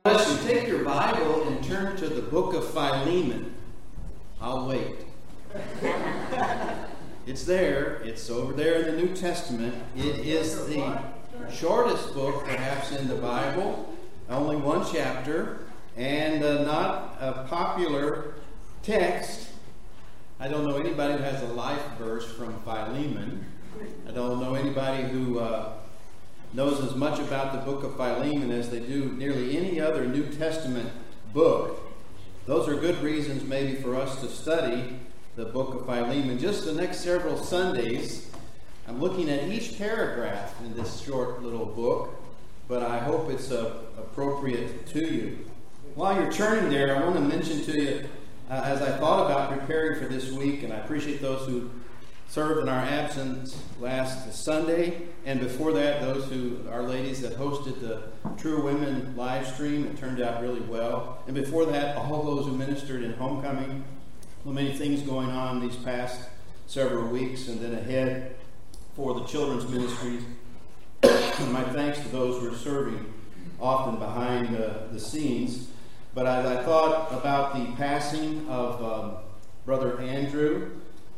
Listen, take your Bible and turn to the book of Philemon. I'll wait. It's there. It's over there in the New Testament. It is the shortest book, perhaps, in the Bible. Only one chapter, and not a popular text. I don't know anybody who has a life verse from Philemon. I don't know anybody who knows as much about the book of Philemon as they do nearly any other New Testament book. Those are good reasons maybe for us to study the book of Philemon. Just the next several Sundays, I'm looking at each paragraph in this short little book, but I hope it's appropriate to you. While you're turning there, I want to mention to you, as I thought about preparing for this week, and I appreciate those who served in our absence last Sunday, and before that, our ladies that hosted the True Women live stream. It turned out really well. And before that, all those who ministered in homecoming. So many things going on these past several weeks, and then ahead for the children's ministries. My thanks to those who are serving often behind the scenes. But as I thought about the passing of Brother Andrew,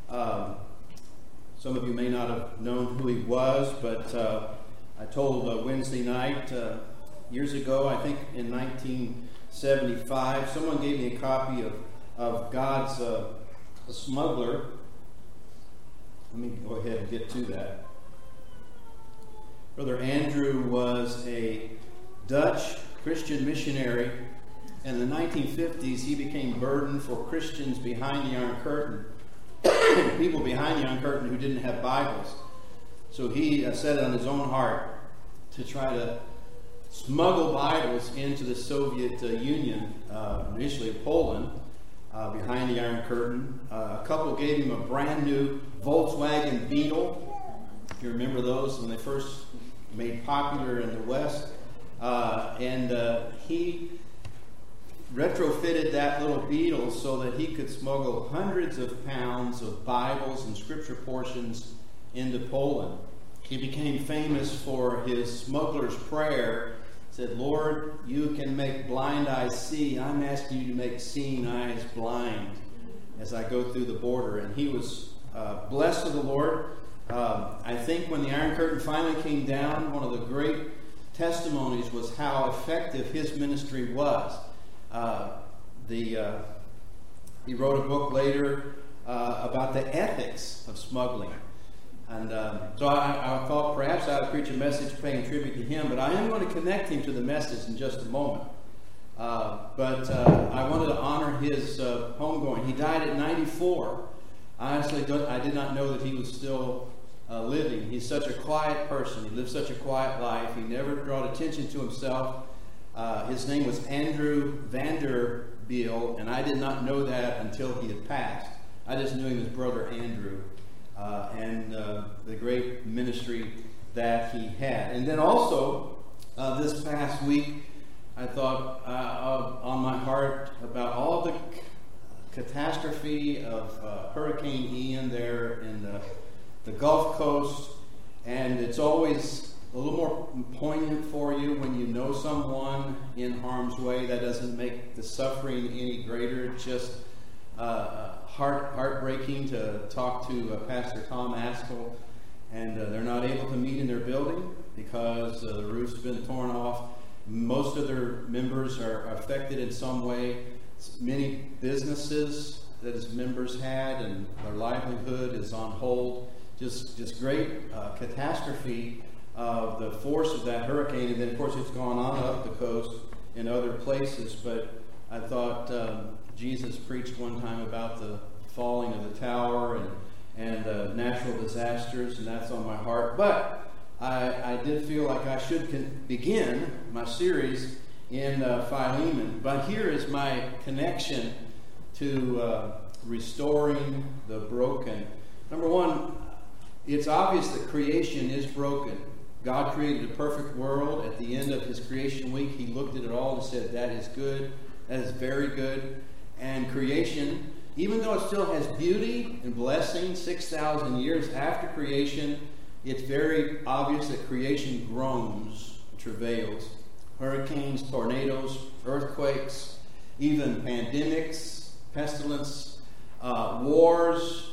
some of you may not have known who he was, but I told Wednesday night, years ago, I think in 1975, someone gave me a copy of God's Smuggler. Let me go ahead and get to that. Brother Andrew was a Dutch Christian missionary. In the 1950s, he became burdened for Christians behind the Iron Curtain. People behind the Iron Curtain who didn't have Bibles. So he set it on his own heart to try to smuggle Bibles into the Soviet Union, initially Poland, behind the Iron Curtain. A couple gave him a brand new Volkswagen Beetle. If you remember those when they first made popular in the West. And he retrofitted that little Beetle so that he could smuggle hundreds of pounds of Bibles and scripture portions into Poland. He became famous for his smuggler's prayer. He said, "Lord, you can make blind eyes see. I'm asking you to make seeing eyes blind as I go through the border." And he was blessed of the Lord. I think when the Iron Curtain finally came down, one of the great testimonies was how effective his ministry was. He wrote a book later about the ethics of smuggling. And so I thought perhaps I would preach a message paying tribute to him, but I am going to connect him to the message in just a moment. But I wanted to honor his homegoing. He died at 94. Honestly, I did not know that he was still living. He's such a quiet person. He lived such a quiet life. He never brought attention to himself. His name was Andrew Vanderbilt, and I did not know that until he had passed. I just knew him as Brother Andrew and the great ministry that he had. And then also, this past week, I thought on my heart about all the catastrophe of Hurricane Ian there in the Gulf Coast, and it's always a little more poignant for you when you know someone in harm's way. That doesn't make the suffering any greater. It's just heartbreaking to talk to Pastor Tom Askell, and they're not able to meet in their building because the roof's been torn off. Most of their members are affected in some way. Many businesses that his members had and their livelihood is on hold. Just great catastrophe of the force of that hurricane, and then of course it's gone on up the coast in other places. But I thought Jesus preached one time about the falling of the tower and natural disasters, and that's on my heart. But I did feel like I should begin my series in Philemon. But here is my connection to restoring the broken. Number one, it's obvious that creation is broken. God created a perfect world. At the end of his creation week, he looked at it all and said, that is good. That is very good. And creation, even though it still has beauty and blessing 6,000 years after creation, it's very obvious that creation groans, travails. hurricanes, tornadoes, earthquakes, even pandemics, pestilence, wars,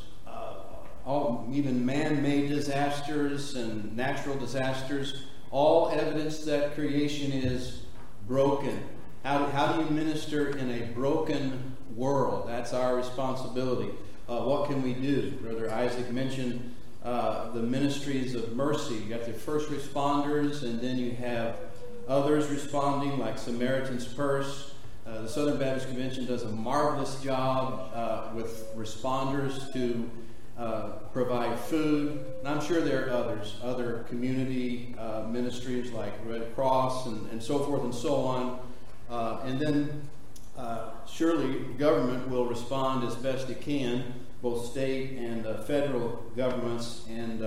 even man-made disasters and natural disasters, all evidence that creation is broken. How do you minister in a broken world? That's our responsibility. What can we do? Brother Isaac mentioned the ministries of mercy. You got the first responders, and then you have others responding, like Samaritan's Purse. The Southern Baptist Convention does a marvelous job with responders to provide food. And I'm sure there are others, other community ministries like Red Cross and so forth and so on. And then surely government will respond as best it can, both state and federal governments. And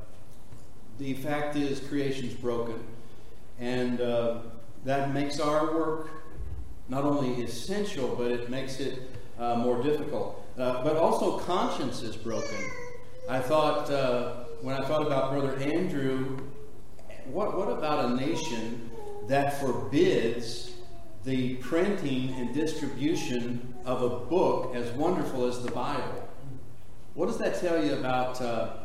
the fact is creation's broken. And that makes our work not only essential, but it makes it more difficult. But also conscience is broken. I thought, when I thought about Brother Andrew, what about a nation that forbids the printing and distribution of a book as wonderful as the Bible? What does that tell you about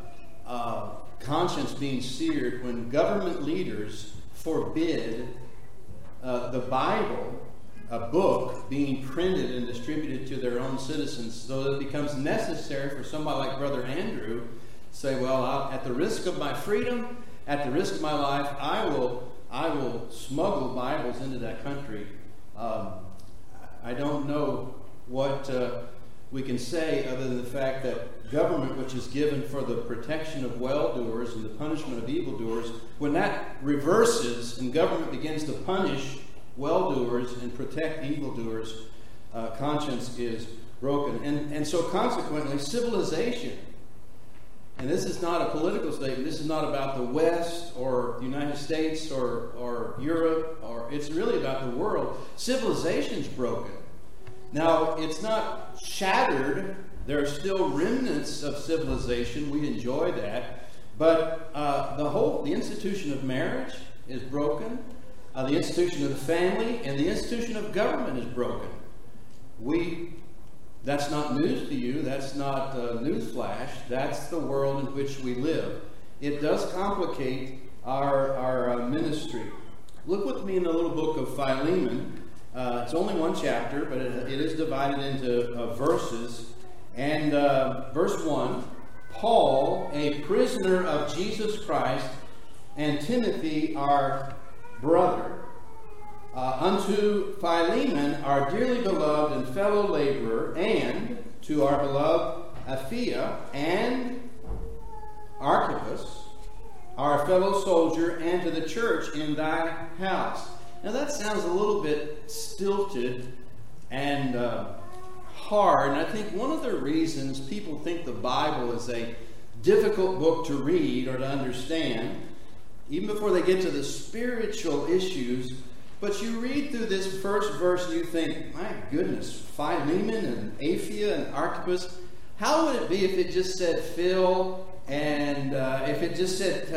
conscience being seared when government leaders forbid the Bible, a book, being printed and distributed to their own citizens, so that it becomes necessary for somebody like Brother Andrew to say, well, at the risk of my freedom, at the risk of my life, I will smuggle Bibles into that country. I don't know what we can say other than the fact that government, which is given for the protection of well-doers and the punishment of evildoers, when that reverses and government begins to punish well-doers and protect evildoers, conscience is broken. And so consequently, civilization, and this is not a political statement, this is not about the West or the United States or Europe, or it's really about the world. Civilization's broken. Now, it's not shattered. There are still remnants of civilization. We enjoy that. But the institution of marriage is broken. The institution of the family and the institution of government is broken. That's not news to you. That's not newsflash. That's the world in which we live. It does complicate our ministry. Look with me in the little book of Philemon. It's only one chapter, but it is divided into verses. And verse 1, Paul, a prisoner of Jesus Christ, and Timothy, our brother, unto Philemon, our dearly beloved and fellow laborer, and to our beloved Apphia and Archippus, our fellow soldier, and to the church in thy house. Now that sounds a little bit stilted and hard, and I think one of the reasons people think the Bible is a difficult book to read or to understand, even before they get to the spiritual issues, but you read through this first verse and you think, my goodness, Philemon and Apphia and Archippus, how would it be if it just said Phil, and if it just said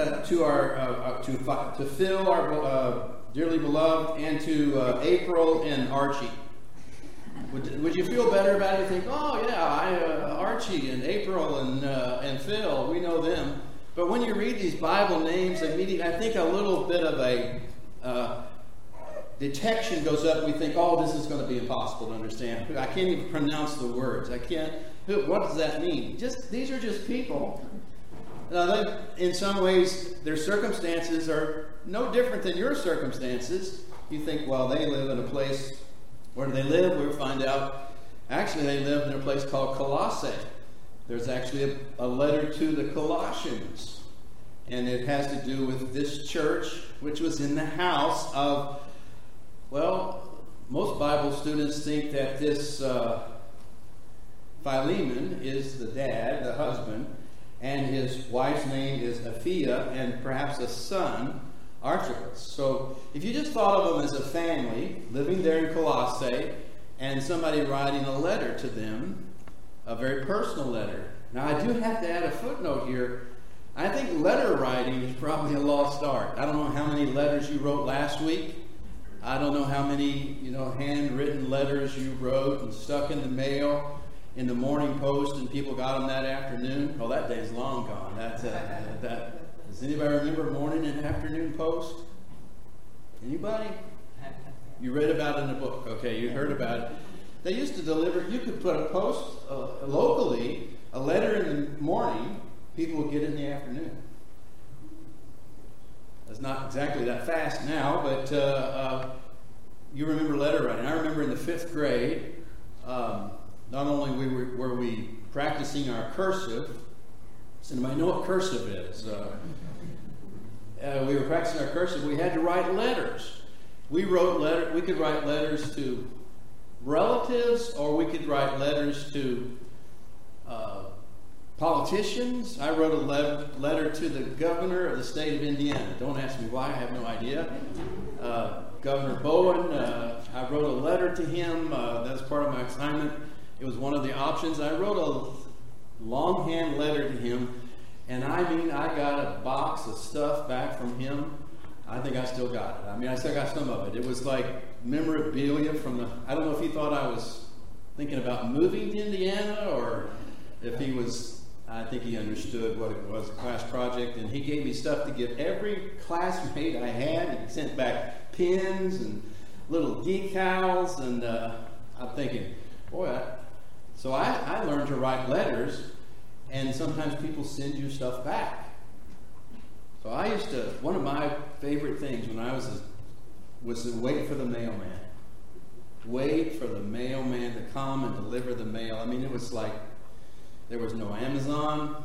to Phil, our dearly beloved, and to April and Archie? Would you feel better about it? You think, oh yeah, Archie and April and Phil, we know them. But when you read these Bible names, immediately I think a little bit of a detection goes up. We think, oh, this is going to be impossible to understand. I can't even pronounce the words. I can't. What does that mean? These are just people. In some ways, their circumstances are no different than your circumstances. You think, well, they live in a place. Where do they live? We'll find out. Actually, they live in a place called Colossae. There's actually a letter to the Colossians. And it has to do with this church, which was in the house of, well, most Bible students think that this Philemon is the dad, the husband, and his wife's name is Apphia, and perhaps a son, Archippus. So if you just thought of them as a family living there in Colossae and somebody writing a letter to them, a very personal letter. Now I do have to add a footnote here. I think letter writing is probably a lost art. I don't know how many letters you wrote last week, I don't know how many, handwritten letters you wrote and stuck in the mail in the Morning Post, and people got them that afternoon. Oh, that day's long gone. Does anybody remember Morning and Afternoon Post? Anybody? You read about it in a book. Okay, you heard about it. They used to deliver, you could put a post locally, a letter in the morning, people would get it in the afternoon. It's not exactly that fast now, but you remember letter writing. I remember in the 5th grade, not only were we practicing our cursive. Does anybody know what cursive is? We were practicing our cursive. We had to write letters. We could write letters to relatives, or we could write letters to politicians. I wrote a letter to the governor of the state of Indiana. Don't ask me why, I have no idea. Governor Bowen, I wrote a letter to him. That's part of my assignment. It was one of the options. I wrote a longhand letter to him, and I got a box of stuff back from him. I think I still got it. I still got some of it. It was like memorabilia I don't know if he thought I was thinking about moving to Indiana, or if he was, I think he understood what it was, a class project, and he gave me stuff to give every classmate I had. He sent back pins and little decals, and I'm thinking, boy, so I learned to write letters, and sometimes people send you stuff back. So one of my favorite things when I was to wait for the mailman. Wait for the mailman to come and deliver the mail. It was like there was no Amazon.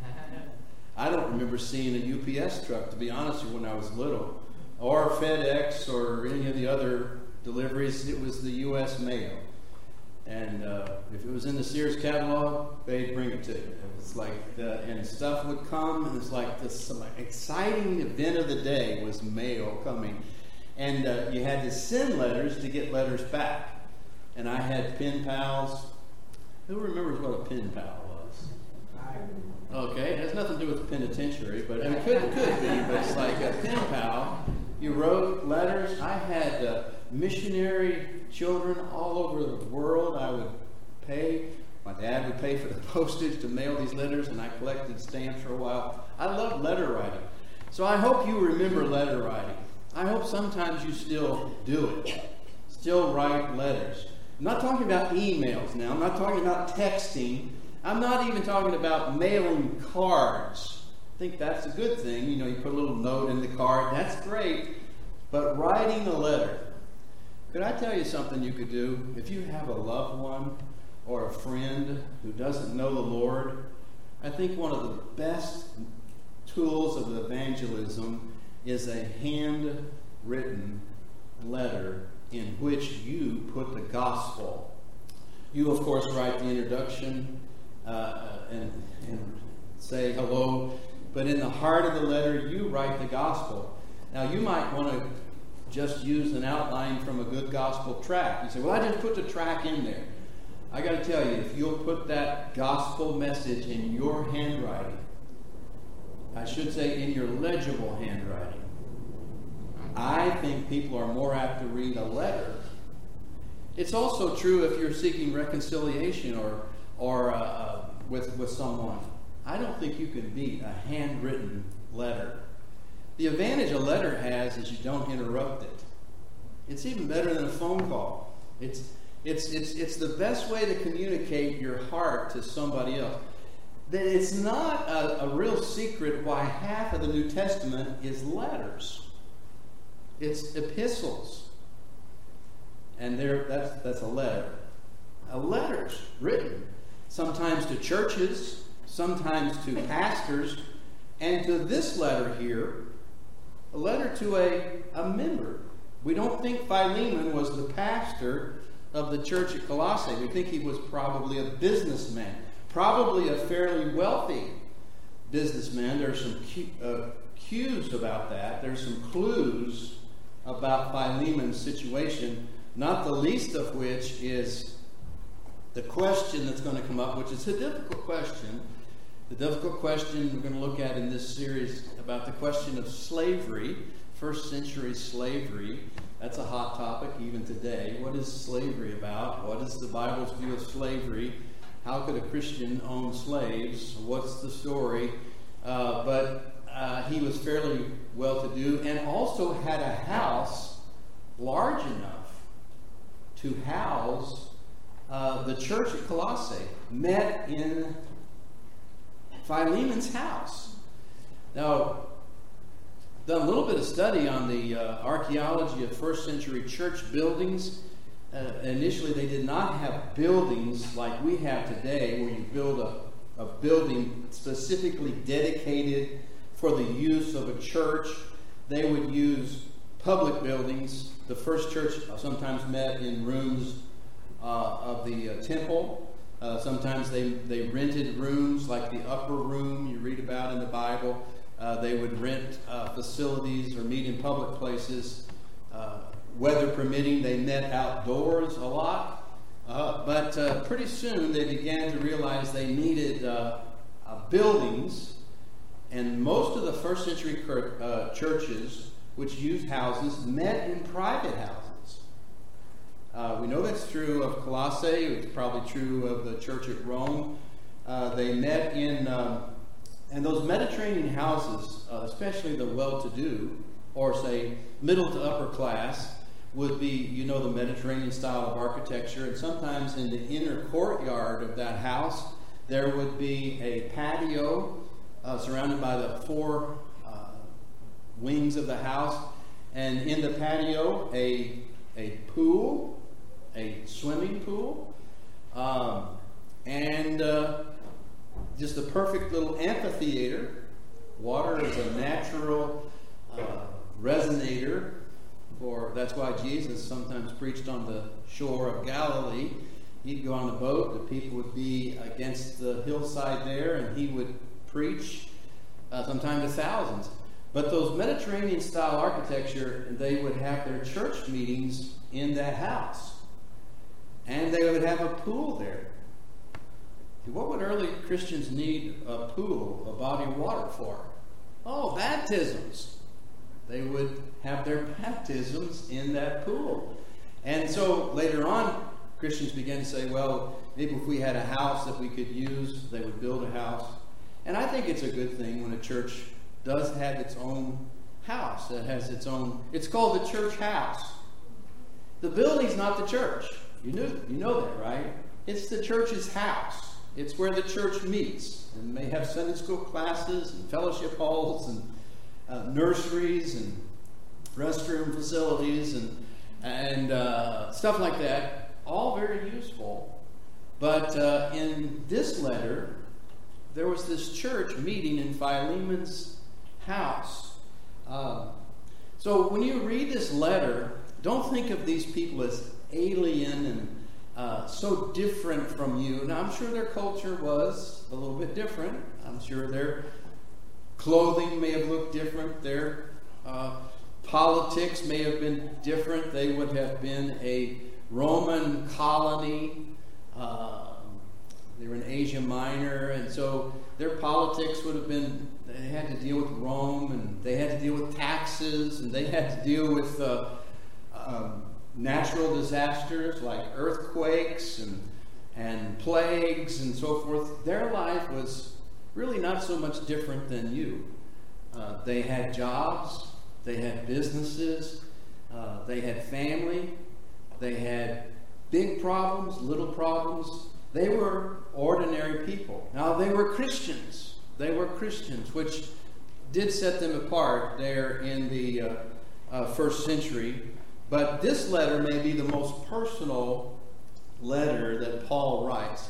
I don't remember seeing a UPS truck, to be honest with you, when I was little, or FedEx, or any of the other deliveries. It was the U.S. mail. And if it was in the Sears catalog, they'd bring it to you. It was like, and stuff would come, and it's like this exciting event of the day was mail coming. And you had to send letters to get letters back. And I had pen pals. Who remembers what a pen pal was? Okay, it has nothing to do with the penitentiary, but it could be. But it's like a pen pal. You wrote letters. I had missionary children all over the world. I would pay. My dad would pay for the postage to mail these letters, and I collected stamps for a while. I loved letter writing. So I hope you remember letter writing. I hope sometimes you still do it. Still write letters. I'm not talking about emails now. I'm not talking about texting. I'm not even talking about mailing cards. I think that's a good thing. You put a little note in the card. That's great. But writing a letter. Could I tell you something you could do? If you have a loved one or a friend who doesn't know the Lord, I think one of the best tools of evangelism is a handwritten letter in which you put the gospel. You, of course, write the introduction and say hello, but in the heart of the letter, you write the gospel. Now, you might want to just use an outline from a good gospel tract. You say, well, I just put the tract in there. I got to tell you, if you'll put that gospel message in your handwriting, I should say in your legible handwriting, I think people are more apt to read a letter. It's also true if you're seeking reconciliation or with someone. I don't think you can beat a handwritten letter. The advantage a letter has is you don't interrupt it. It's even better than a phone call. It's the best way to communicate your heart to somebody else. It's not a real secret why half of the New Testament is letters. It's epistles. And that's a letter. A letter's written sometimes to churches, sometimes to pastors, and to this letter here, a letter to a member. We don't think Philemon was the pastor of the church at Colossae. We think he was probably a businessman, probably a fairly wealthy businessman. There's some cues about that. There's some clues about Philemon's situation, not the least of which is the question that's going to come up, which is a difficult question. The difficult question we're going to look at in this series about the question of slavery. first century slavery. That's a hot topic even today. What is slavery about? What is the Bible's view of slavery? How could a Christian own slaves? What's the story? But he was fairly well-to-do and also had a house large enough to house the church at Colossae. Met in Philemon's house. Now, done a little bit of study on the archaeology of first century church buildings. Initially, they did not have buildings like we have today, where you build a building specifically dedicated for the use of a church. They would use public buildings. The first church sometimes met in rooms of the temple. Sometimes they rented rooms, like the upper room you read about in the Bible. They would rent facilities or meet in public places. Weather permitting, they met outdoors a lot. But pretty soon they began to realize they needed buildings. And most of the first century churches, which used houses, met in private houses. We know that's true of Colossae. It's probably true of the church at Rome. They met in... and those Mediterranean houses, especially the well-to-do, or say middle to upper class, would be, the Mediterranean style of architecture. And sometimes in the inner courtyard of that house, there would be a patio surrounded by the four wings of the house. And in the patio, a pool, a swimming pool, and just a perfect little amphitheater. Water is a natural resonator. That's why Jesus sometimes preached on the shore of Galilee. He'd go on the boat, the people would be against the hillside there, and he would preach, sometimes to thousands. But those Mediterranean-style architecture, they would have their church meetings in that house. And they would have a pool there. What would early Christians need a pool, a body of water for? Oh, baptisms. They would have their baptisms in that pool. And so later on, Christians began to say, well, maybe if we had a house that we could use, they would build a house. And I think it's a good thing when a church does have its own house, that has its own, it's called the church house. The building's not the church. You know that, right? It's the church's house. It's where the church meets, and may have Sunday school classes and fellowship halls and nurseries and restroom facilities and stuff like that. All very useful. But in this letter, there was this church meeting in Philemon's house. So when you read this letter, don't think of these people as alien and so different from you. Now, I'm sure their culture was a little bit different. I'm sure their clothing may have looked different. Their politics may have been different. They would have been a Roman colony. They were in Asia Minor, and so their politics would have been, they had to deal with Rome, and they had to deal with taxes, and they had to deal with natural disasters like earthquakes and plagues and so forth. Their life was really not so much different than you. They had jobs, they had businesses, they had family, they had big problems, little problems. They were ordinary people. Now, they were Christians. They were Christians, which did set them apart there in the first century. But this letter may be the most personal letter that Paul writes.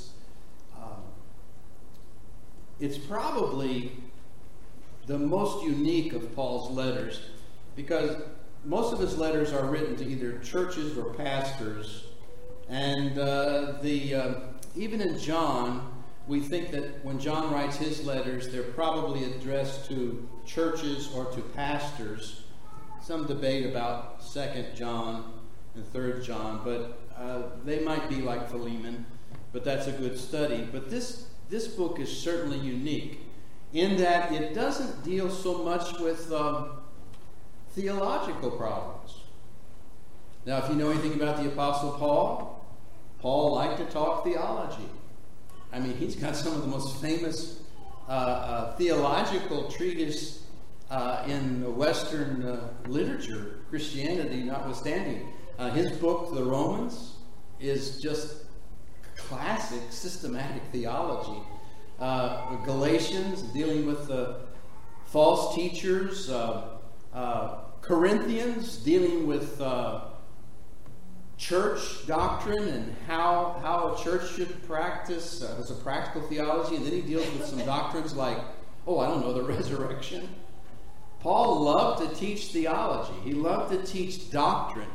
It's probably the most unique of Paul's letters, because most of his letters are written to either churches or pastors. And even in John, we think that when John writes his letters, they're probably addressed to churches or to pastors. Some debate about 2nd John and 3rd John, but they might be like Philemon, but that's a good study. But this book is certainly unique in that it doesn't deal so much with theological problems. Now, if you know anything about the Apostle Paul, Paul liked to talk theology. I mean, he's got some of the most famous theological treatise in Western literature, Christianity notwithstanding. His book, The Romans, is just classic systematic theology. Galatians, dealing with false teachers. Corinthians, dealing with church doctrine and how a church should practice as a practical theology. And then he deals with some doctrines like, the resurrection. Paul loved to teach theology. He loved to teach doctrine.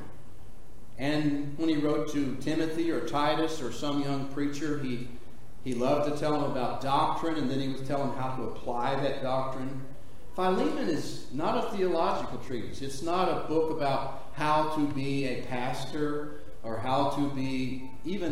And when he wrote to Timothy or Titus or some young preacher, he loved to tell them about doctrine, and then he would tell them how to apply that doctrine. Philemon is not a theological treatise. It's not a book about how to be a pastor or how to be even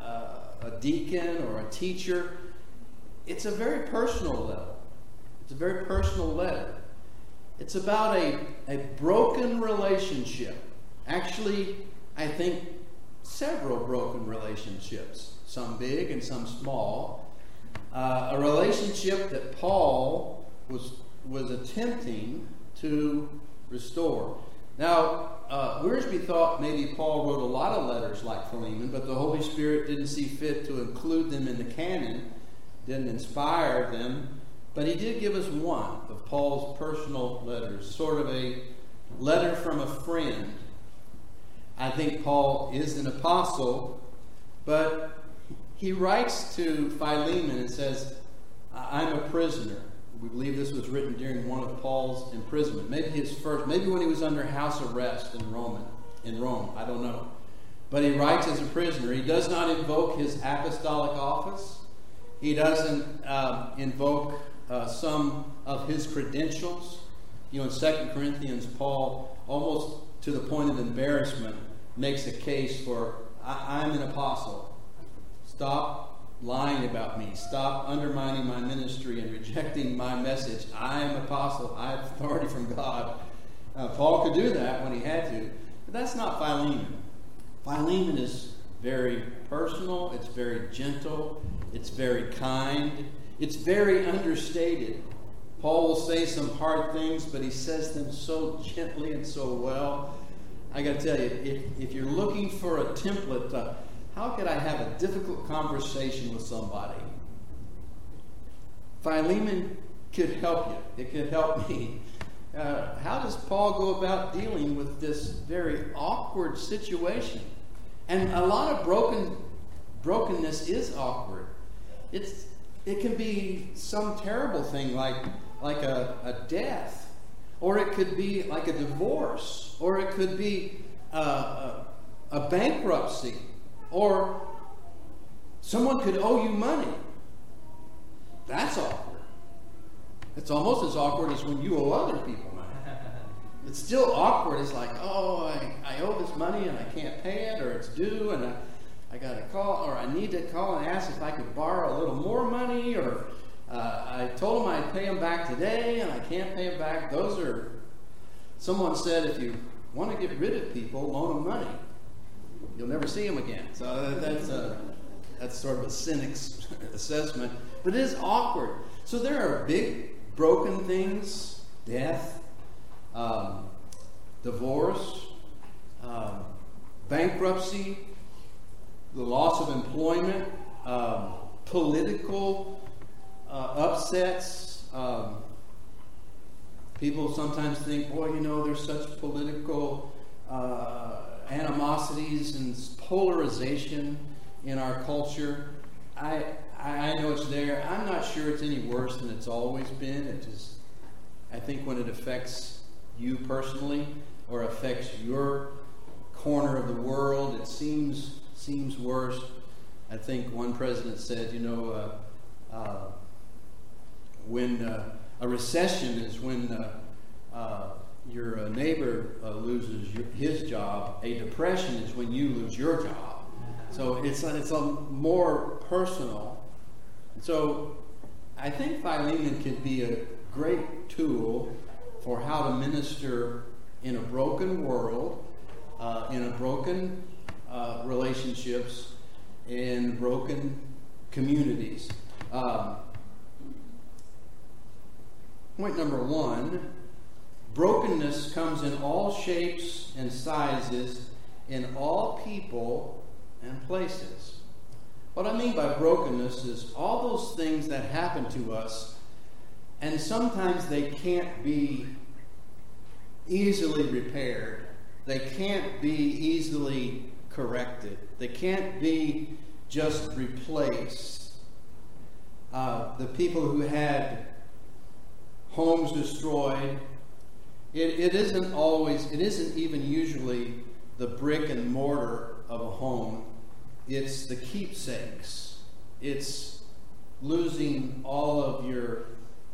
a deacon or a teacher. It's a very personal level. It's a very personal letter. It's about a broken relationship. Actually, I think several broken relationships, some big and some small. A relationship that Paul was attempting to restore. Now, Wiersbe thought maybe Paul wrote a lot of letters like Philemon, but the Holy Spirit didn't see fit to include them in the canon, didn't inspire them. But he did give us one of Paul's personal letters, sort of a letter from a friend. I think Paul is an apostle, but he writes to Philemon and says, I'm a prisoner. We believe this was written during one of Paul's imprisonment. Maybe when he was under house arrest in Rome. I don't know. But he writes as a prisoner. He does not invoke his apostolic office. He doesn't invoke some of his credentials. In 2 Corinthians, Paul, almost to the point of embarrassment, makes a case for, I'm an apostle. Stop lying about me. Stop undermining my ministry and rejecting my message. I am an apostle. I have authority from God. Paul could do that when he had to, but that's not Philemon. Philemon is very personal. It's very gentle. It's very kind. It's very understated. Paul will say some hard things, but he says them so gently and so well. I got to tell you, if you're looking for a template, how could I have a difficult conversation with somebody? Philemon could help you. It could help me. How does Paul go about dealing with this very awkward situation? And a lot of brokenness is awkward. It can be some terrible thing like a death, or it could be like a divorce, or it could be a bankruptcy, or someone could owe you money. That's awkward. It's almost as awkward as when you owe other people money. It's still awkward. It's like, I owe this money and I can't pay it, or it's due, and I got to call, or I need to call and ask if I could borrow a little more money, or I told them I'd pay them back today and I can't pay them back. Someone said, if you want to get rid of people, loan them money. You'll never see them again. So that's sort of a cynic's assessment. But it is awkward. So there are big, broken things: death, divorce, bankruptcy, the loss of employment, political upsets. People sometimes think, there's such political animosities and polarization in our culture. I know it's there. I'm not sure it's any worse than it's always been. I think when it affects you personally or affects your corner of the world, it seems worse. I think one president said, when a recession is when your neighbor loses his job. A depression is when you lose your job. So it's a more personal. So I think Philemon could be a great tool for how to minister in a broken world, in a broken relationships, in broken communities. Point number one, brokenness comes in all shapes and sizes, in all people and places. What I mean by brokenness is all those things that happen to us, and sometimes they can't be easily repaired. They can't be easily corrected. They can't be just replaced. The people who had homes destroyed, it isn't even usually the brick and mortar of a home. It's the keepsakes. It's losing all of your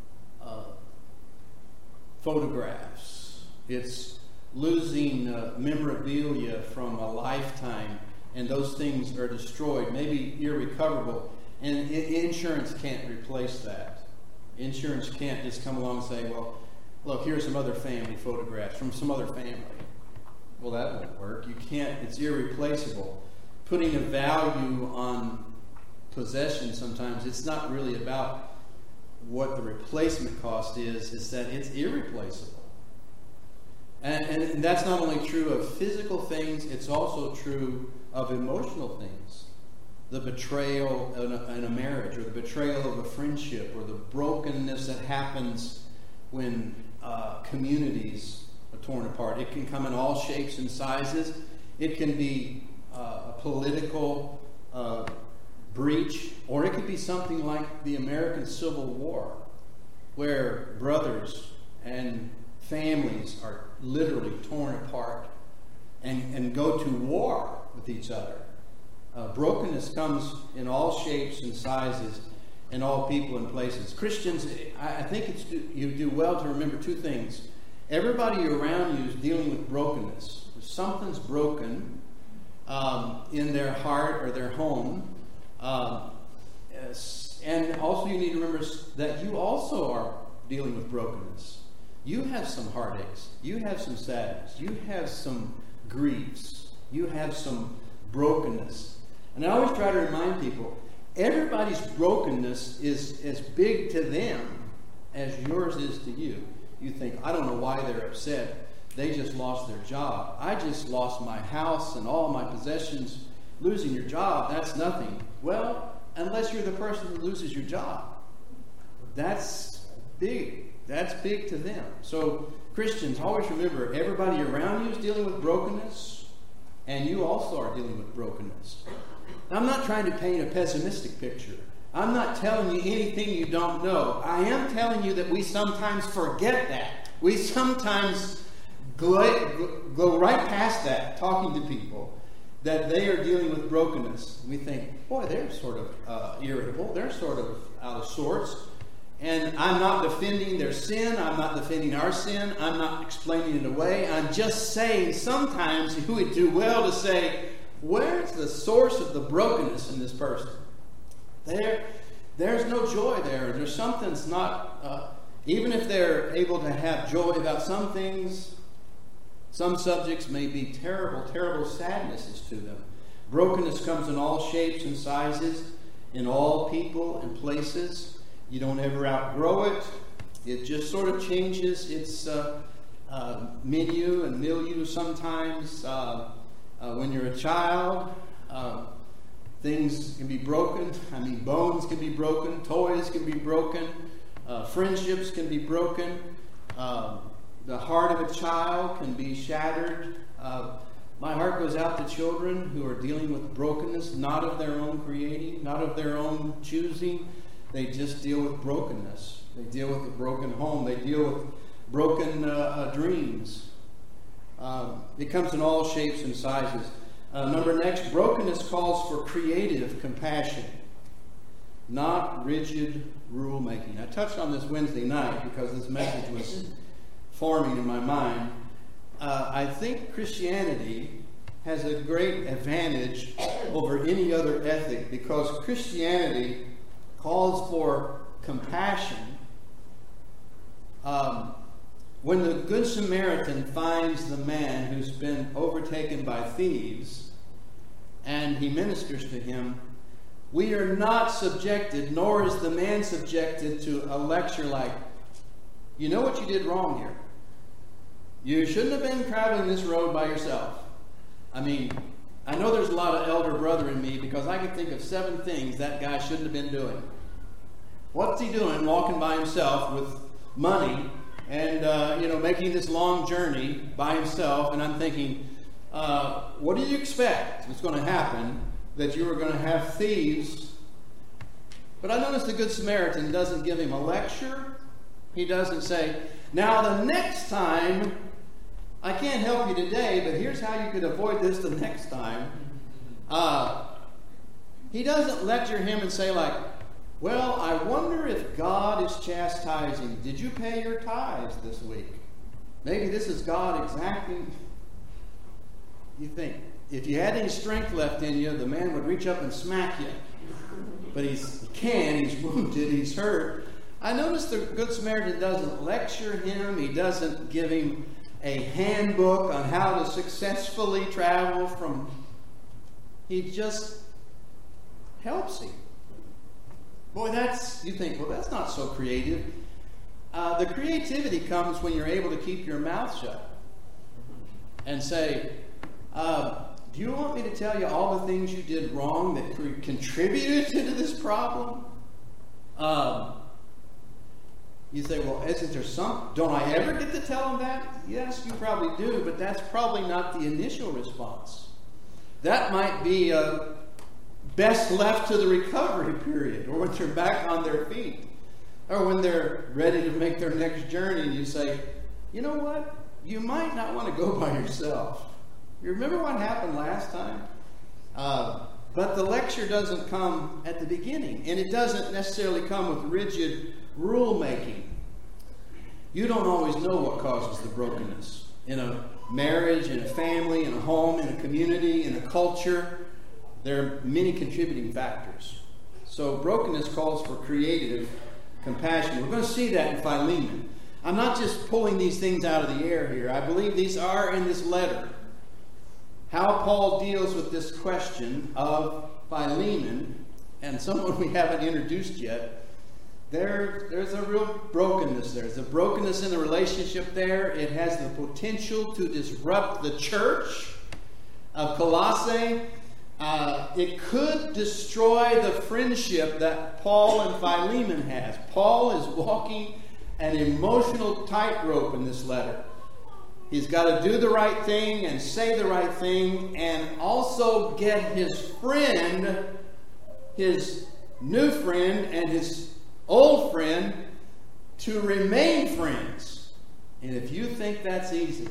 photographs. It's losing memorabilia from a lifetime, and those things are destroyed, maybe irrecoverable, and insurance can't replace that. Insurance can't just come along and say, well, look, here's some other family photographs from some other family. Well, that won't work. You can't. It's irreplaceable. Putting a value on possession sometimes, it's not really about what the replacement cost is. It's that it's irreplaceable. And that's not only true of physical things, it's also true of emotional things. The betrayal in a marriage, or the betrayal of a friendship, or the brokenness that happens when communities are torn apart. It can come in all shapes and sizes. It can be a political breach, or it could be something like the American Civil War, where brothers and families are literally torn apart and go to war with each other. Brokenness comes in all shapes and sizes, in all people and places. Christians, I think you do well to remember two things. Everybody around you is dealing with brokenness. Something's broken in their heart or their home. And also you need to remember that you also are dealing with brokenness. You have some heartaches. You have some sadness. You have some griefs. You have some brokenness. And I always try to remind people, everybody's brokenness is as big to them as yours is to you. You think, I don't know why they're upset. They just lost their job. I just lost my house and all my possessions. Losing your job, that's nothing. Well, unless you're the person who loses your job. That's big. That's big to them. So Christians, always remember, everybody around you is dealing with brokenness, and you also are dealing with brokenness. Now, I'm not trying to paint a pessimistic picture. I'm not telling you anything you don't know. I am telling you that we sometimes forget that. We sometimes go right past that, talking to people, that they are dealing with brokenness. We think, boy, they're sort of irritable. They're sort of out of sorts. And I'm not defending their sin. I'm not defending our sin. I'm not explaining it away. I'm just saying sometimes you would do well to say, where's the source of the brokenness in this person? There's no joy there. There's something's not, even if they're able to have joy about some things, some subjects may be terrible, terrible sadnesses to them. Brokenness comes in all shapes and sizes, in all people and places. You don't ever outgrow it. It just sort of changes its menu and milieu sometimes. When you're a child, things can be broken. I mean, bones can be broken. Toys can be broken. Friendships can be broken. The heart of a child can be shattered. My heart goes out to children who are dealing with brokenness, not of their own creating, not of their own choosing. They just deal with brokenness. They deal with a broken home. They deal with broken dreams. It comes in all shapes and sizes. Next, brokenness calls for creative compassion, not rigid rule making. I touched on this Wednesday night because this message was forming in my mind. I think Christianity has a great advantage over any other ethic because Christianity calls for compassion when the Good Samaritan finds the man who's been overtaken by thieves and he ministers to him, we are not subjected, nor is the man subjected to a lecture like, you know what you did wrong here. You shouldn't have been traveling this road by yourself. I mean, I know there's a lot of elder brother in me because I can think of 7 things that guy shouldn't have been doing. What's he doing walking by himself with money and, making this long journey by himself? And I'm thinking, what do you expect was going to happen? That you were going to have thieves? But I notice the Good Samaritan doesn't give him a lecture. He doesn't say, now the next time, I can't help you today, but here's how you could avoid this the next time. He doesn't lecture him and say like, well, I wonder if God is chastising. Did you pay your tithes this week? Maybe this is God exacting. You think, if you had any strength left in you, the man would reach up and smack you. But he can't, he's wounded, he's hurt. I notice the Good Samaritan doesn't lecture him. He doesn't give him a handbook on how to successfully travel from. He just helps him. Boy, you think, well, that's not so creative. The creativity comes when you're able to keep your mouth shut and say, do you want me to tell you all the things you did wrong that contributed to this problem? You say, well, isn't there some? Don't I ever get to tell them that? Yes, you probably do, but that's probably not the initial response. That might be best left to the recovery period, or when they're back on their feet, or when they're ready to make their next journey, and you say, you know what? You might not want to go by yourself. You remember what happened last time? But the lecture doesn't come at the beginning, and it doesn't necessarily come with rigid rule making. You don't always know what causes the brokenness in a marriage, in a family, in a home, in a community, in a culture. There are many contributing factors. So brokenness calls for creative compassion. We're going to see that in Philemon. I'm not just pulling these things out of the air here. I believe these are in this letter. How Paul deals with this question of Philemon, and someone we haven't introduced yet, there's a real brokenness there. There's a brokenness in the relationship there. It has the potential to disrupt the church of Colossae. It could destroy the friendship that Paul and Philemon has. Paul is walking an emotional tightrope in this letter. He's got to do the right thing and say the right thing and also get his friend, his new friend and his old friend to remain friends. And if you think that's easy,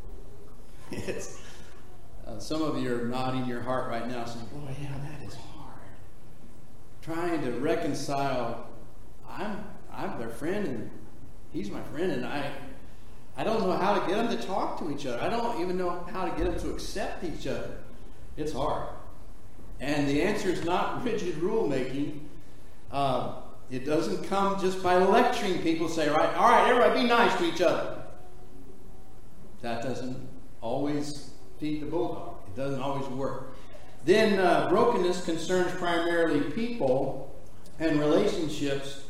it's some of you are nodding your heart right now saying, boy, yeah, that is hard. Trying to reconcile, I'm their friend and he's my friend, and I don't know how to get them to talk to each other. I don't even know how to get them to accept each other. It's hard. And the answer is not rigid rule making. It doesn't come just by lecturing people, say, all right, everybody be nice to each other. That doesn't always feed the bulldog. It doesn't always work. Then brokenness concerns primarily people and relationships,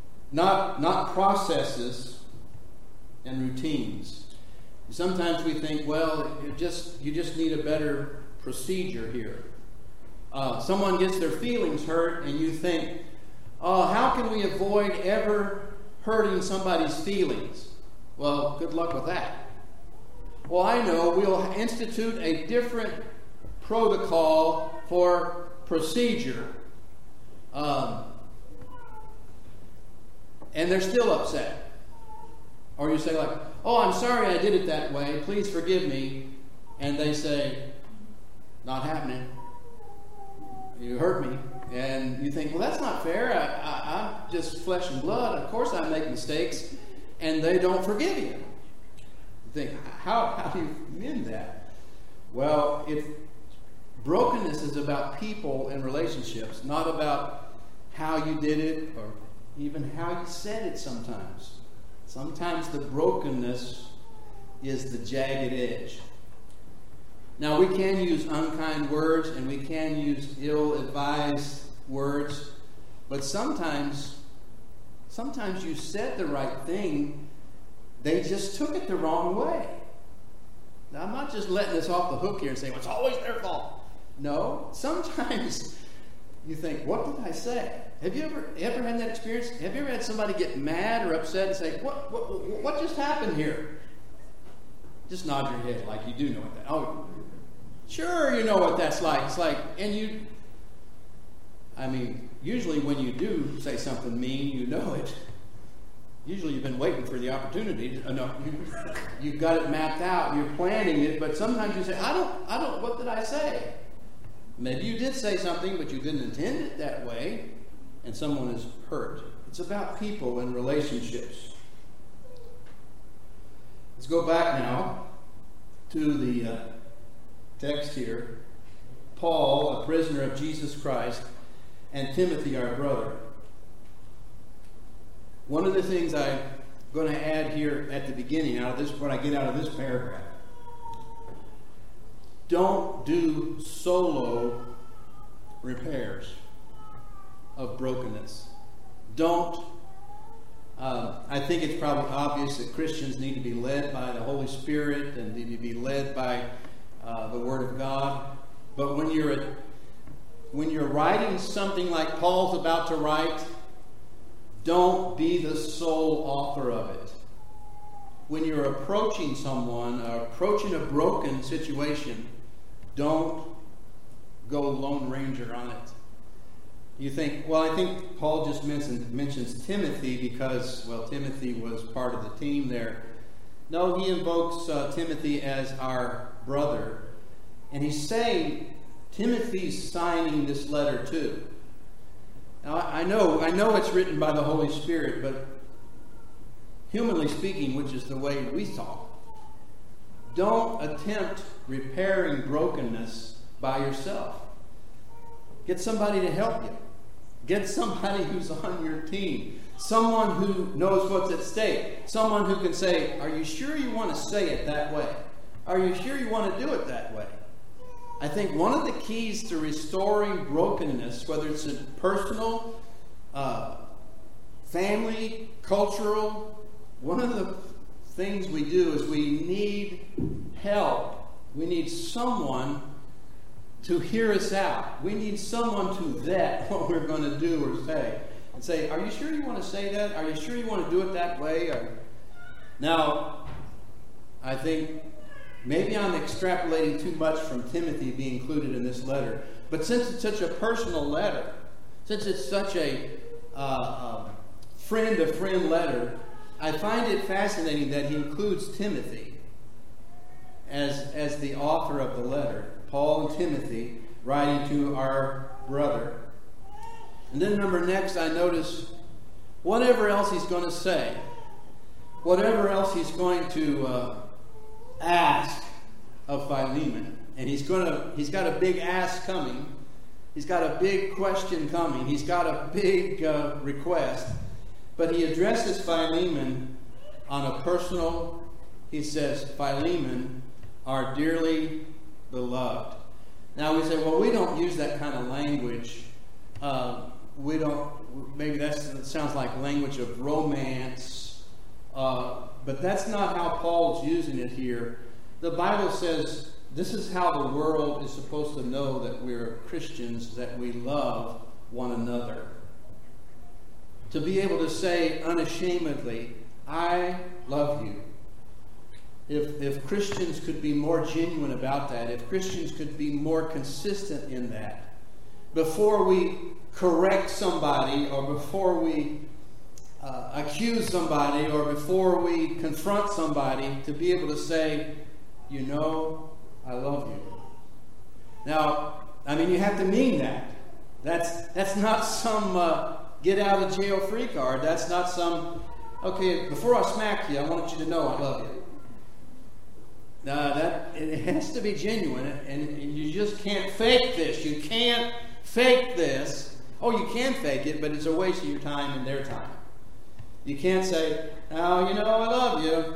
not processes and routines. Sometimes we think, well, you just need a better procedure here. Someone gets their feelings hurt and you think, how can we avoid ever hurting somebody's feelings? Well, good luck with that. Well, I know we'll institute a different protocol for procedure. And they're still upset. Or you say like, I'm sorry I did it that way. Please forgive me. And they say, not happening. You hurt me. And you think, well, that's not fair. I'm just flesh and blood. Of course I make mistakes. And they don't forgive you. You think, how do you mend that? Well, brokenness is about people and relationships, not about how you did it or even how you said it sometimes. Sometimes the brokenness is the jagged edge. Now, we can use unkind words and we can use ill-advised words, but sometimes you said the right thing, they just took it the wrong way. Now, I'm not just letting this off the hook here and saying, well, it's always their fault. No, sometimes you think, what did I say? Have you ever had that experience? Have you ever had somebody get mad or upset and say, what just happened here? Just nod your head like you do know what that. Oh, sure, you know what that's like. It's like, usually when you do say something mean, you know it. Usually you've been waiting for the opportunity. You've got it mapped out. You're planning it. But sometimes you say, I don't, what did I say? Maybe you did say something, but you didn't intend it that way. And someone is hurt. It's about people and relationships. Let's go back now to the text here. Paul, a prisoner of Jesus Christ, and Timothy, our brother. One of the things I'm going to add here at the beginning, when I get out of this paragraph, don't do solo repairs of brokenness. Don't. I think it's probably obvious that Christians need to be led by the Holy Spirit and need to be led by the Word of God. But when you're writing something like Paul's about to write, don't be the sole author of it. When you're approaching someone, or approaching a broken situation, don't go Lone Ranger on it. You think, well, I think Paul just mentions Timothy because, well, Timothy was part of the team there. No, he invokes Timothy as our brother. And he's saying Timothy's signing this letter too. Now, I know it's written by the Holy Spirit, but humanly speaking, which is the way we talk, don't attempt repairing brokenness by yourself. Get somebody to help you. Get somebody who's on your team. Someone who knows what's at stake. Someone who can say, are you sure you want to say it that way? Are you sure you want to do it that way? I think one of the keys to restoring brokenness, whether it's in personal, family, cultural, one of the things we do is we need help. We need someone to hear us out. We need someone to vet what we're going to do or say. And say, are you sure you want to say that? Are you sure you want to do it that way? Now, I think maybe I'm extrapolating too much from Timothy being included in this letter. But since it's such a personal letter, since it's such a friend-to-friend letter, I find it fascinating that he includes Timothy as the author of the letter. Paul and Timothy writing to our brother. And then next I notice whatever else he's going to say, whatever else he's going to ask of Philemon. And he's got a big ask coming. He's got a big question coming. He's got a big request. But he addresses Philemon on a personal, he says, Philemon, our dearly beloved. Now we say, well, we don't use that kind of language. Maybe that sounds like language of romance. But that's not how Paul's using it here. The Bible says this is how the world is supposed to know that we're Christians, that we love one another. To be able to say unashamedly, I love you. If Christians could be more genuine about that, if Christians could be more consistent in that, before we correct somebody or before we accuse somebody or before we confront somebody, to be able to say, you know, I love you. Now, you have to mean that. That's not some get out of jail free card. That's not some, okay, before I smack you, I want you to know I love you. It has to be genuine, and you just can't fake this. You can't fake this. Oh, you can fake it, but it's a waste of your time and their time. You can't say, "Oh, I love you,"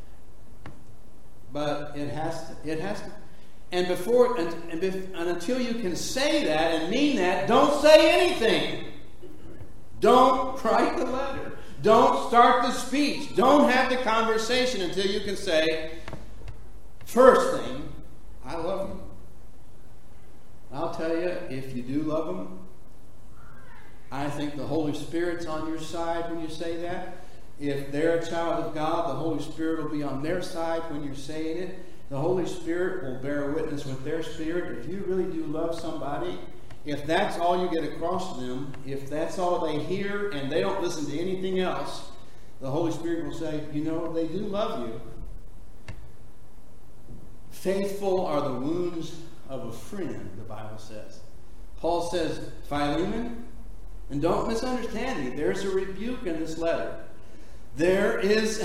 but it has to. And until you can say that and mean that, don't say anything. Don't write the letter. Don't start the speech. Don't have the conversation until you can say, first thing, I love you. I'll tell you, if you do love them, I think the Holy Spirit's on your side when you say that. If they're a child of God, the Holy Spirit will be on their side when you're saying it. The Holy Spirit will bear witness with their spirit. If you really do love somebody, if that's all you get across to them, if that's all they hear and they don't listen to anything else, the Holy Spirit will say, they do love you. Faithful are the wounds of a friend, the Bible says. Paul says, Philemon, and don't misunderstand me, there's a rebuke in this letter. There's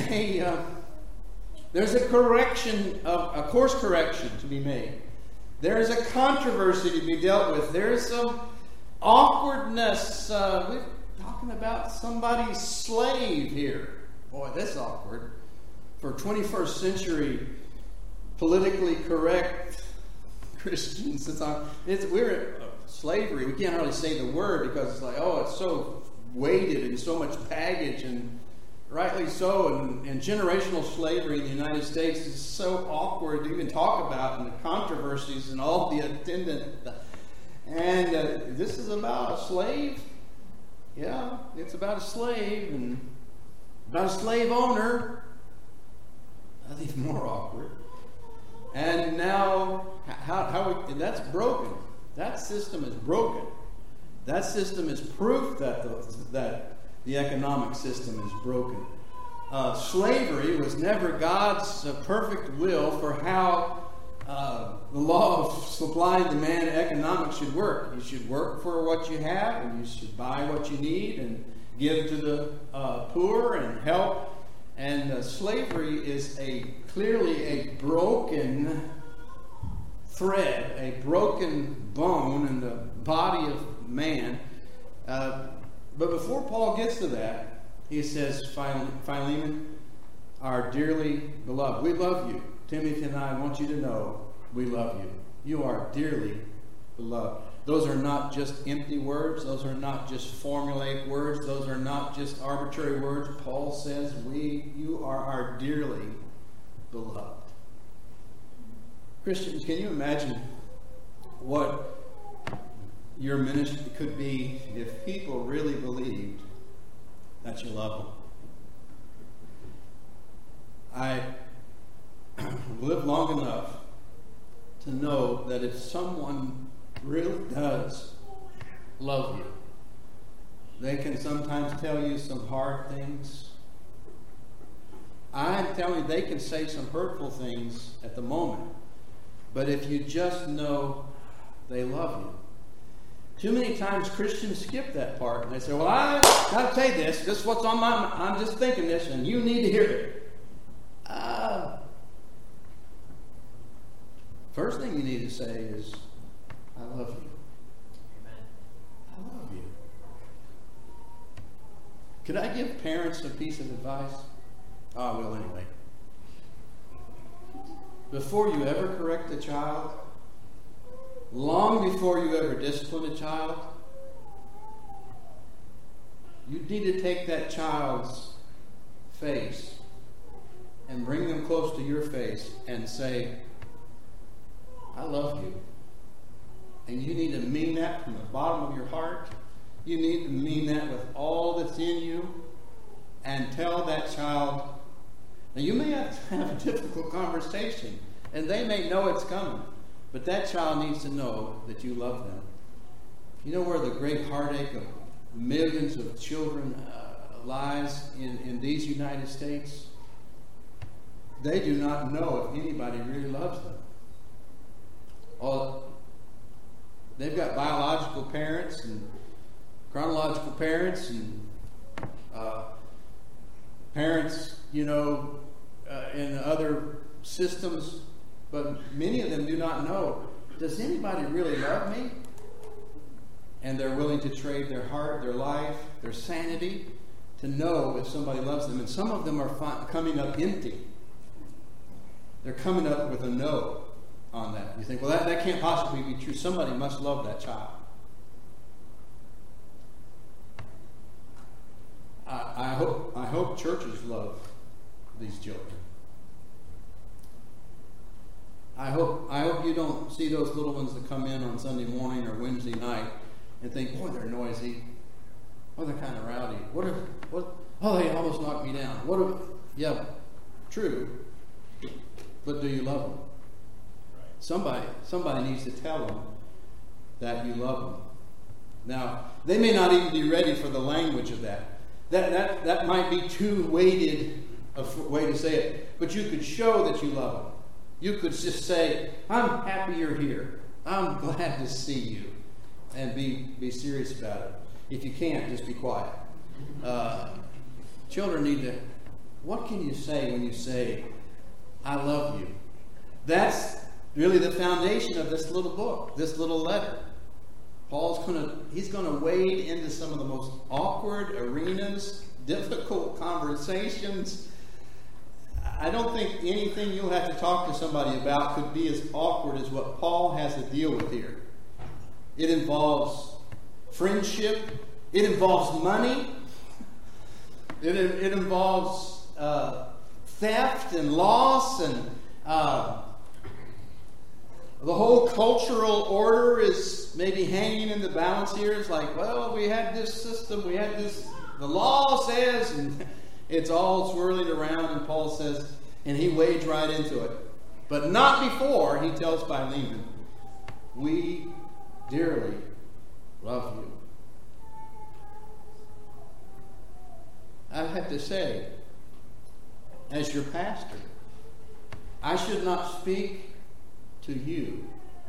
a correction, a course correction to be made. There is a controversy to be dealt with. There is some awkwardness. We're talking about somebody's slave here. Boy, that's awkward. For 21st century politically correct Christians, we're at slavery. We can't hardly say the word because it's like, it's so weighted and so much baggage, and rightly so, and generational slavery in the United States is so awkward to even talk about, and the controversies and all the attendant. And this is about a slave. Yeah, it's about a slave and about a slave owner. That's even more awkward. And now, that's broken. That system is broken. That system is proof that the economic system is broken. Slavery was never God's perfect will for how the law of supply and demand economics should work. You should work for what you have, and you should buy what you need and give to the poor and help. And slavery is clearly a broken thread, a broken bone in the body of man. But before Paul gets to that, he says, Philemon, our dearly beloved, we love you. Timothy and I want you to know we love you. You are dearly beloved. Those are not just empty words. Those are not just formulaic words. Those are not just arbitrary words. Paul says, you are our dearly beloved. Christians, can you imagine what your ministry could be if people really believed that you love them? I lived long enough to know that if someone really does love you, they can sometimes tell you some hard things. I'm telling you, they can say some hurtful things at the moment. But if you just know they love you. Too many times Christians skip that part and they say, well, I got to say this. This is what's on my mind. I'm just thinking this and you need to hear it. First thing you need to say is, I love you. Amen. I love you. Could I give parents a piece of advice? Oh, I will anyway. Before you ever correct a child, long before you ever discipline a child, you need to take that child's face and bring them close to your face and say, I love you. And you need to mean that from the bottom of your heart. You need to mean that with all that's in you. And tell that child. Now you may have to have a difficult conversation. And they may know it's coming. But that child needs to know that you love them. You know where the great heartache of millions of children lies in these United States? They do not know if anybody really loves them. They've got biological parents and chronological parents and parents, in other systems, but many of them do not know, does anybody really love me? And they're willing to trade their heart, their life, their sanity to know if somebody loves them. And some of them are coming up empty. They're coming up with a no on that. You think, well, that can't possibly be true. Somebody must love that child. I hope churches love these children. I hope you don't see those little ones that come in on Sunday morning or Wednesday night and think, boy, they're noisy. Oh, they're kind of rowdy. Oh, they almost knocked me down. Yeah, true. But do you love them? Somebody needs to tell them that you love them. Now, they may not even be ready for the language of that. That might be too weighted a way to say it. But you could show that you love them. You could just say, I'm happy you're here. I'm glad to see you. And be serious about it. If you can't, just be quiet. Children need to... What can you say when you say, I love you? That's really the foundation of this little book, this little letter. He's going to wade into some of the most awkward arenas, difficult conversations. I don't think anything you'll have to talk to somebody about could be as awkward as what Paul has to deal with here. It involves friendship. It involves money. It involves theft and loss, and the whole cultural order is maybe hanging in the balance here. It's like, well, we had this system, we had this, the law says, and it's all swirling around, and Paul says, and he wades right into it. But not before he tells Philemon, we dearly love you. I have to say, as your pastor, I should not speak to you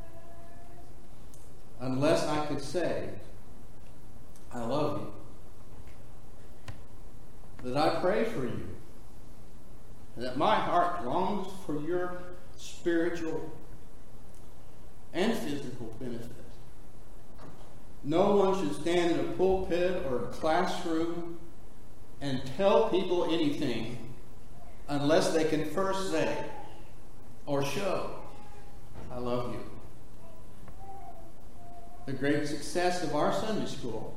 unless I could say, I love you. That I pray for you. That my heart longs for your spiritual and physical benefit. No one should stand in a pulpit or a classroom and tell people anything unless they can first say or show, I love you. The great success of our Sunday school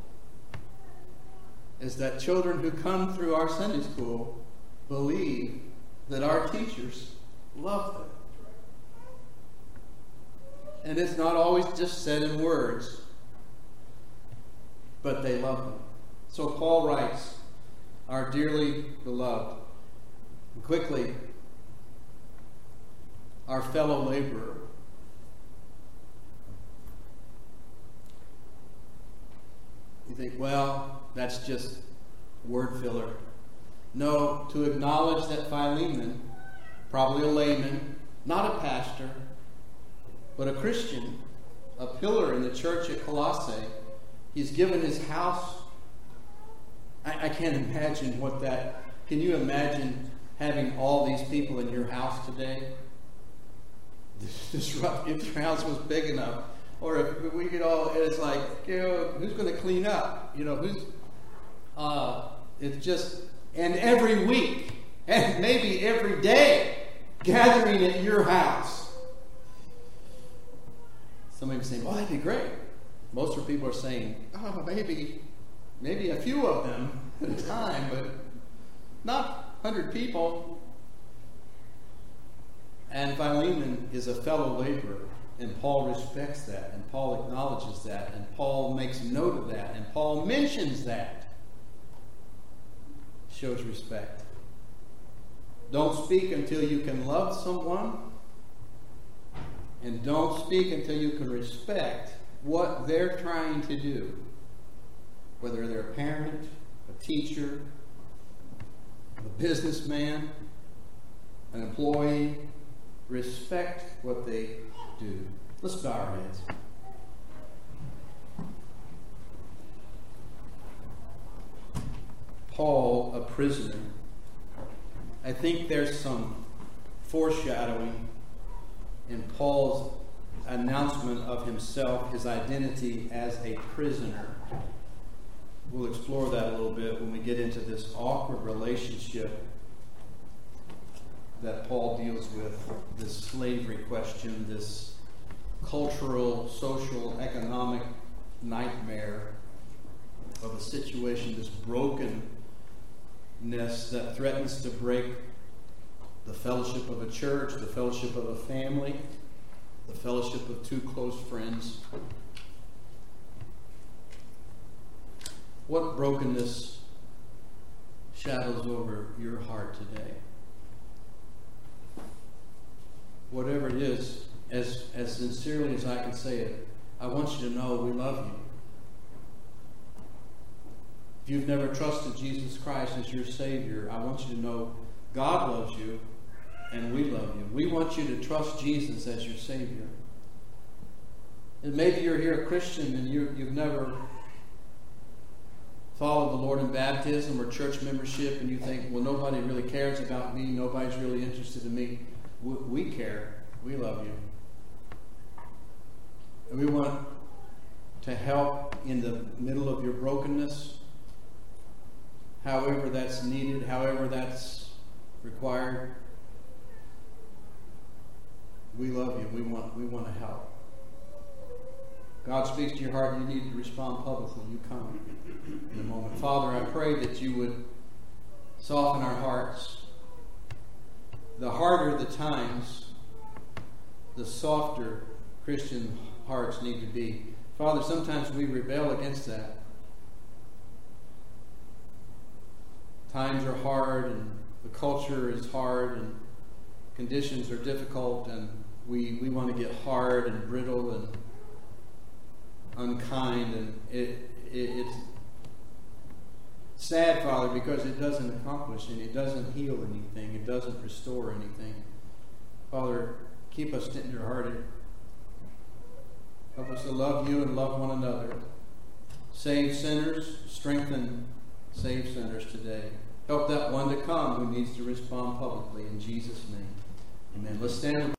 is that children who come through our Sunday school believe that our teachers love them. And it's not always just said in words, but they love them. So Paul writes, our dearly beloved, and quickly, our fellow laborer. You think, well, that's just word filler. No, to acknowledge that Philemon, probably a layman, not a pastor, but a Christian, a pillar in the church at Colossae, he's given his house. I can't imagine what that... Can you imagine having all these people in your house today? Disrupt if your house was big enough. Or if we could all... It's like, who's going to clean up? Who's... It's just... And every week, and maybe every day, gathering at your house. Somebody was saying, well, that'd be great. Most of the people are saying, oh, maybe a few of them at a time, but not 100 people. And Philemon is a fellow laborer, and Paul respects that, and Paul acknowledges that, and Paul makes note of that, and Paul mentions that. Shows respect. Don't speak until you can love someone, and don't speak until you can respect what they're trying to do. Whether they're a parent, a teacher, a businessman, an employee, respect what they do. Let's bow our heads. Paul, a prisoner. I think there's some foreshadowing in Paul's announcement of himself, his identity as a prisoner. we'll explore that a little bit when we get into this awkward relationship that Paul deals with, this slavery question, this cultural, social, economic nightmare of a situation, this brokenness that threatens to break the fellowship of a church, the fellowship of a family, the fellowship of two close friends. What brokenness shadows over your heart today? Whatever it is, as sincerely as I can say it, I want you to know we love you. If you've never trusted Jesus Christ as your Savior, I want you to know God loves you and we love you. We want you to trust Jesus as your Savior. And maybe you're here a Christian and you've never followed the Lord in baptism or church membership, and you think, well, nobody really cares about me. Nobody's really interested in me. We care. We love you. And we want to help in the middle of your brokenness, however that's needed, however that's required. We love you. We want to help. God speaks to your heart and you need to respond publicly. You come in a moment. Father, I pray that you would soften our hearts. The harder the times, the softer Christian hearts need to be. Father, sometimes we rebel against that. Times are hard and the culture is hard and conditions are difficult, and we want to get hard and brittle and unkind, and it's sad, Father, because it doesn't accomplish and it doesn't heal anything, it doesn't restore anything. Father, keep us tender-hearted. Help us to love you and love one another. Save sinners, strengthen saved sinners today. Help that one to come who needs to respond publicly. In Jesus' name, amen. Let's stand.